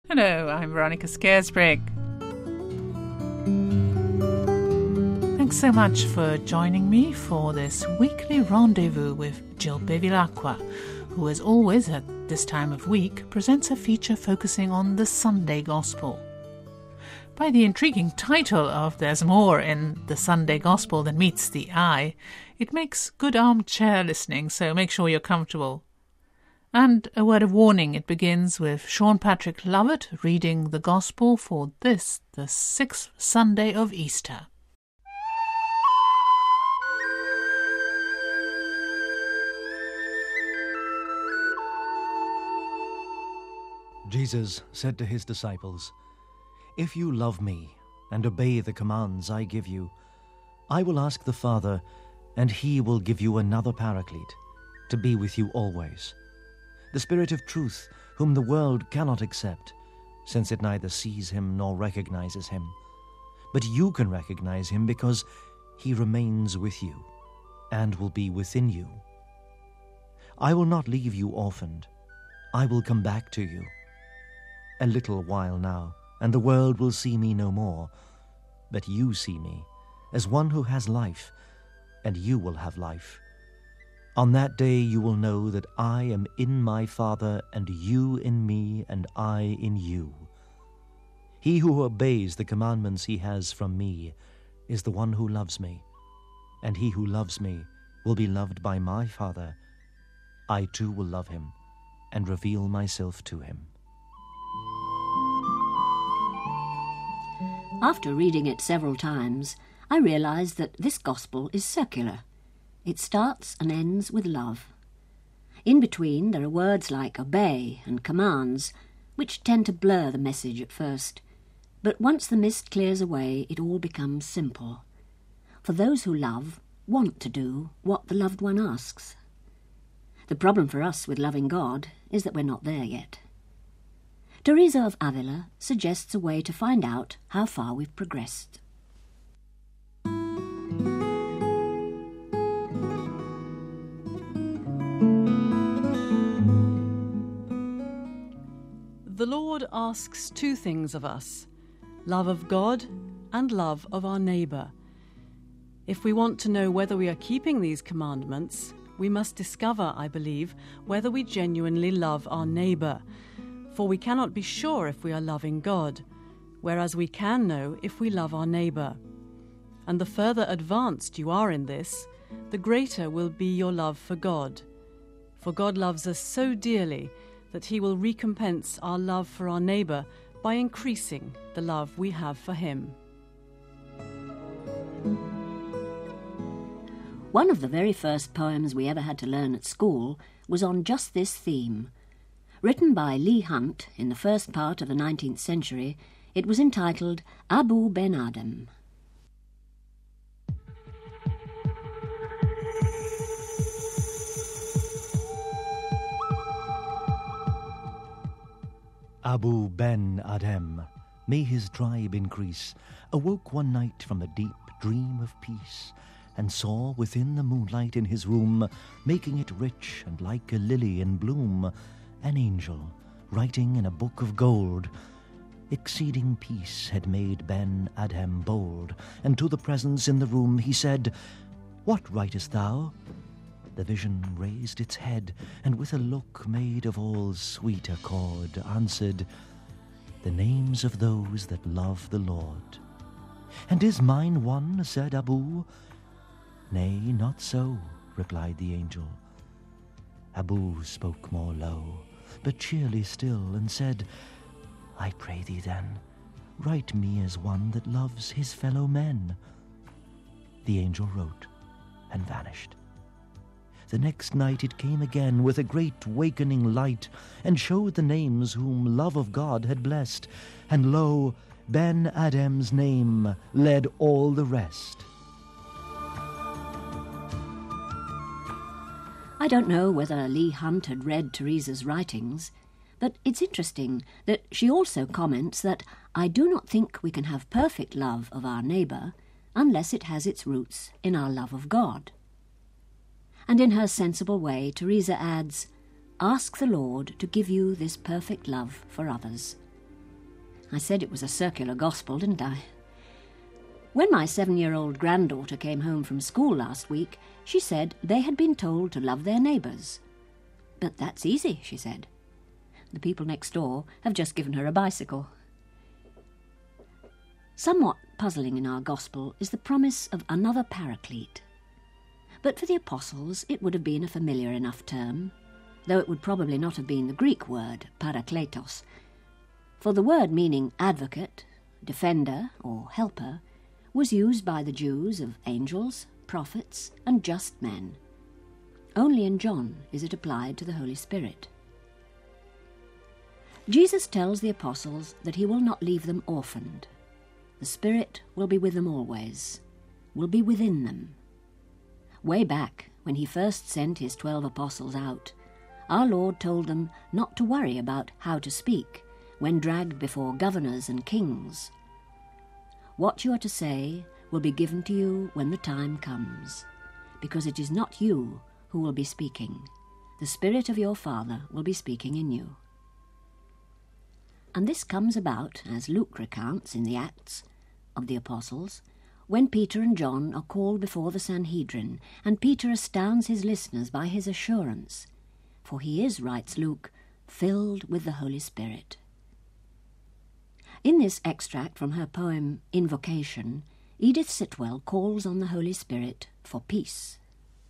Hello, I'm Veronica Scaresbrigg. Thanks so much for joining me for this weekly rendezvous with Jill Bevilacqua, who as always at this time of week presents a feature focusing on the Sunday Gospel. By the intriguing title of There's More in the Sunday Gospel Than Meets the Eye, it makes good armchair listening, so make sure you're comfortable. And a word of warning, it begins with Sean Patrick Lovett reading the Gospel for this, the 6th Sunday of Easter. Jesus said to his disciples, "If you love me and obey the commands I give you, I will ask the Father, and he will give you another Paraclete, to be with you always. The Spirit of truth, whom the world cannot accept, since it neither sees him nor recognizes him. But you can recognize him because he remains with you and will be within you. I will not leave you orphaned. I will come back to you. A little while now, and the world will see me no more, but you see me as one who has life, and you will have life. On that day you will know that I am in my Father, and you in me, and I in you. He who obeys the commandments he has from me is the one who loves me, and he who loves me will be loved by my Father. I too will love him and reveal myself to him." After reading it several times, I realised that this gospel is circular. It starts and ends with love. In between, there are words like obey and commands, which tend to blur the message at first. But once the mist clears away, it all becomes simple. For those who love want to do what the loved one asks. The problem for us with loving God is that we're not there yet. Teresa of Avila suggests a way to find out how far we've progressed. The Lord asks two things of us: love of God and love of our neighbour. If we want to know whether we are keeping these commandments, we must discover, I believe, whether we genuinely love our neighbour. For we cannot be sure if we are loving God, whereas we can know if we love our neighbour. And the further advanced you are in this, the greater will be your love for God. For God loves us so dearly that he will recompense our love for our neighbour by increasing the love we have for him. One of the very first poems we ever had to learn at school was on just this theme. Written by Leigh Hunt in the first part of the 19th century, it was entitled Abu Ben Adhem. Abu Ben Adhem, may his tribe increase, awoke one night from a deep dream of peace, and saw within the moonlight in his room, making it rich and like a lily in bloom, an angel writing in a book of gold. Exceeding peace had made Ben Adhem bold, and to the presence in the room he said, "What writest thou?" The vision raised its head, and with a look made of all sweet accord, answered, "The names of those that love the Lord." "And is mine one?" said Abu. "Nay, not so," replied the angel. Abu spoke more low, but cheerly still, and said, "I pray thee then, write me as one that loves his fellow men." The angel wrote and vanished. The next night it came again with a great wakening light, and showed the names whom love of God had blessed. And lo, Ben Adhem's name led all the rest. I don't know whether Leigh Hunt had read Teresa's writings, but it's interesting that she also comments that I do not think we can have perfect love of our neighbour unless it has its roots in our love of God. And in her sensible way, Teresa adds, "Ask the Lord to give you this perfect love for others." I said it was a circular gospel, didn't I? When my 7-year-old granddaughter came home from school last week, she said they had been told to love their neighbours. But that's easy, she said. The people next door have just given her a bicycle. Somewhat puzzling in our gospel is the promise of another paraclete. But for the apostles it would have been a familiar enough term, though it would probably not have been the Greek word parakletos. For the word meaning advocate, defender or helper was used by the Jews of angels, prophets and just men. Only in John is it applied to the Holy Spirit. Jesus tells the apostles that he will not leave them orphaned. The Spirit will be with them always, will be within them. Way back, when he first sent his 12 apostles out, our Lord told them not to worry about how to speak when dragged before governors and kings. What you are to say will be given to you when the time comes, because it is not you who will be speaking. The Spirit of your Father will be speaking in you. And this comes about, as Luke recounts in the Acts of the Apostles, when Peter and John are called before the Sanhedrin, and Peter astounds his listeners by his assurance, for he is, writes Luke, filled with the Holy Spirit. In this extract from her poem Invocation, Edith Sitwell calls on the Holy Spirit for peace.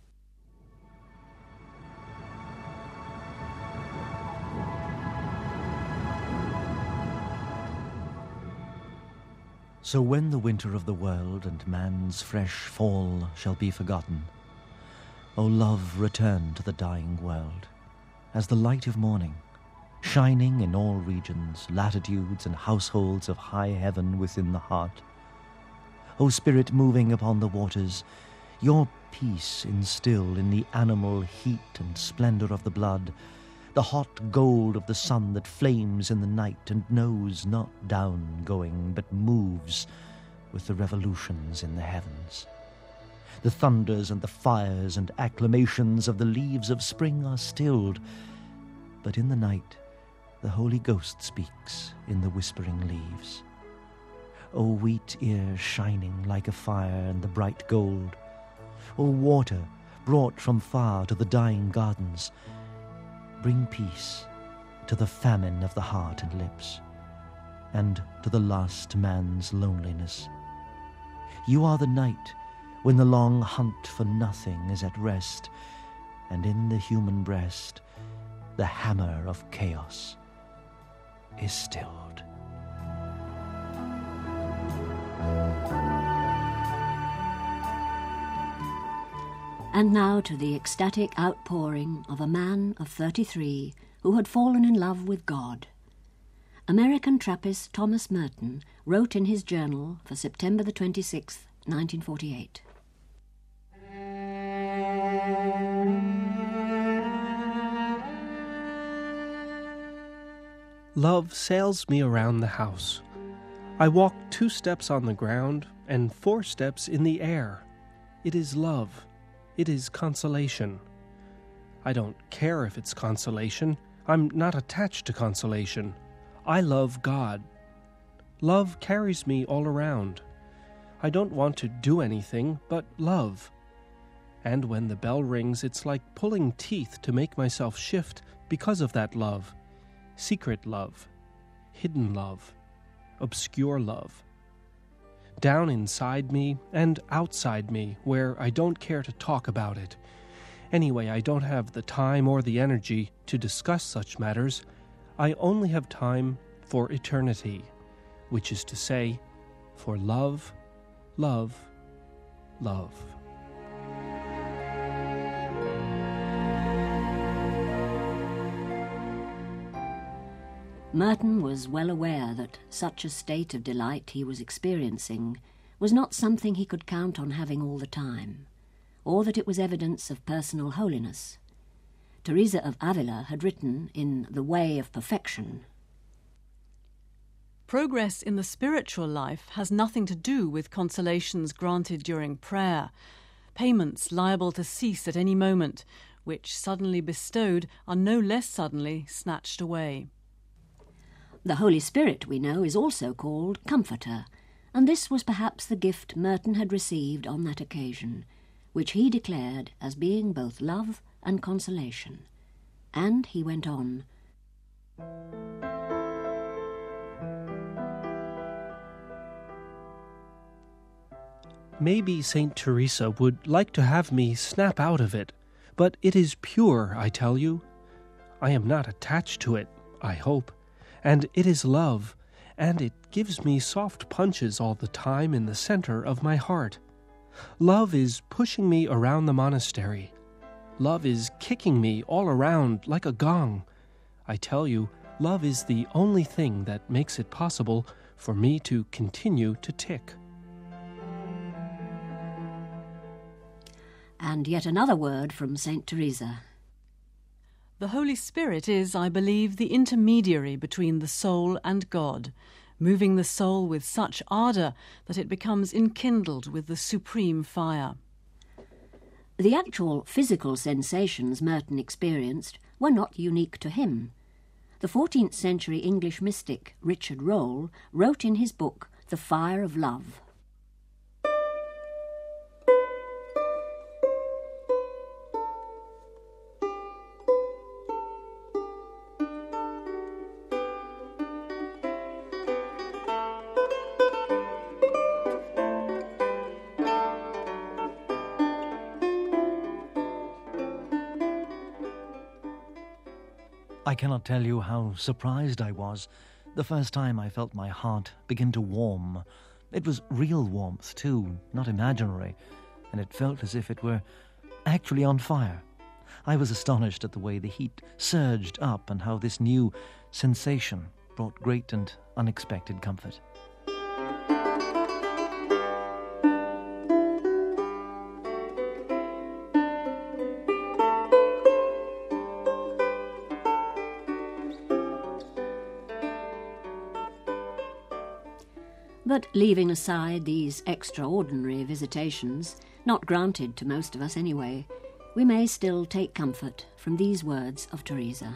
So when the winter of the world and man's fresh fall shall be forgotten, O love, return to the dying world, as the light of morning, shining in all regions, latitudes and households of high heaven within the heart. O Spirit moving upon the waters, your peace instill in the animal heat and splendor of the blood, the hot gold of the sun that flames in the night and knows not down going, but moves with the revolutions in the heavens. The thunders and the fires and acclamations of the leaves of spring are stilled, but in the night the Holy Ghost speaks in the whispering leaves. O wheat ears shining like a fire in the bright gold, O water brought from far to the dying gardens, bring peace to the famine of the heart and lips, and to the last man's loneliness. You are the night when the long hunt for nothing is at rest, and in the human breast the hammer of chaos is stilled. And now to the ecstatic outpouring of a man of 33 who had fallen in love with God. American Trappist Thomas Merton wrote in his journal for September the 26th, 1948. Love sails me around the house. I walk 2 steps on the ground and 4 steps in the air. It is love. It is consolation. I don't care if it's consolation. I'm not attached to consolation. I love God. Love carries me all around. I don't want to do anything but love. And when the bell rings, it's like pulling teeth to make myself shift because of that love. Secret love, hidden love, obscure love. Down inside me and outside me, where I don't care to talk about it. Anyway, I don't have the time or the energy to discuss such matters. I only have time for eternity, which is to say, for love, love, love. Merton was well aware that such a state of delight he was experiencing was not something he could count on having all the time, or that it was evidence of personal holiness. Teresa of Avila had written in The Way of Perfection, Progress in the spiritual life has nothing to do with consolations granted during prayer, payments liable to cease at any moment, which, suddenly bestowed, are no less suddenly snatched away. The Holy Spirit, we know, is also called Comforter, and this was perhaps the gift Merton had received on that occasion, which he declared as being both love and consolation. And he went on, Maybe St. Teresa would like to have me snap out of it, but it is pure, I tell you. I am not attached to it, I hope, and it is love, and it gives me soft punches all the time in the center of my heart. Love is pushing me around the monastery. Love is kicking me all around like a gong. I tell you, love is the only thing that makes it possible for me to continue to tick. And yet another word from St. Teresa. The Holy Spirit is, I believe, the intermediary between the soul and God, moving the soul with such ardour that it becomes enkindled with the supreme fire. The actual physical sensations Merton experienced were not unique to him. The 14th century English mystic Richard Rolle wrote in his book The Fire of Love, I cannot tell you how surprised I was the first time I felt my heart begin to warm. It was real warmth, too, not imaginary, and it felt as if it were actually on fire. I was astonished at the way the heat surged up and how this new sensation brought great and unexpected comfort. But leaving aside these extraordinary visitations, not granted to most of us anyway, we may still take comfort from these words of Teresa.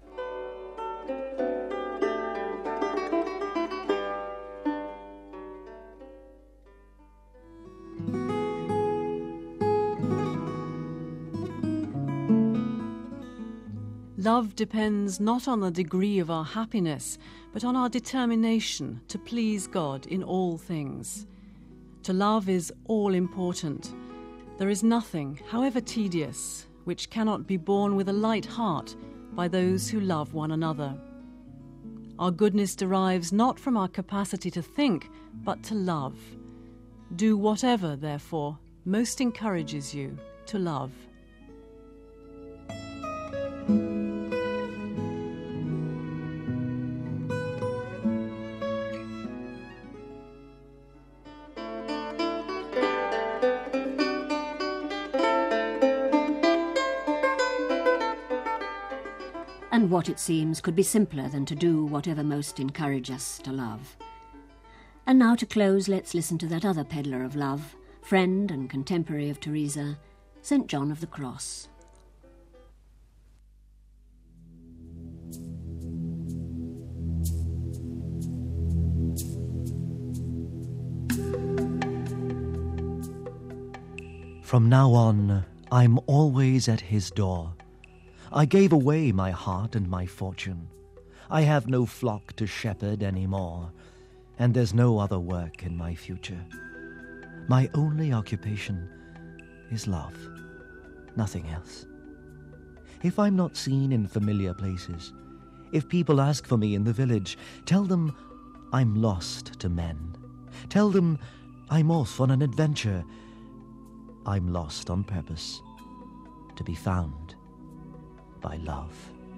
Love depends not on the degree of our happiness, but on our determination to please God in all things. To love is all-important. There is nothing, however tedious, which cannot be borne with a light heart by those who love one another. Our goodness derives not from our capacity to think, but to love. Do whatever, therefore, most encourages you to love. And what it seems could be simpler than to do whatever most encourage us to love. And now to close, let's listen to that other peddler of love, friend and contemporary of Teresa, St. John of the Cross. From now on, I'm always at his door. I gave away my heart and my fortune. I have no flock to shepherd any more, and there's no other work in my future. My only occupation is love, nothing else. If I'm not seen in familiar places, if people ask for me in the village, tell them I'm lost to men. Tell them I'm off on an adventure. I'm lost on purpose, to be found by love.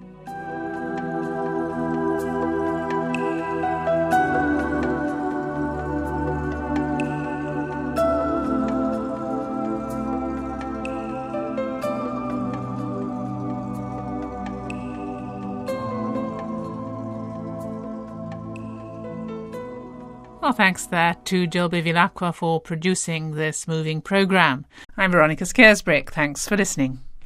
Well, thanks there to Jill Bevilacqua for producing this moving programme. I'm Veronica Scaresbrick. Thanks for listening.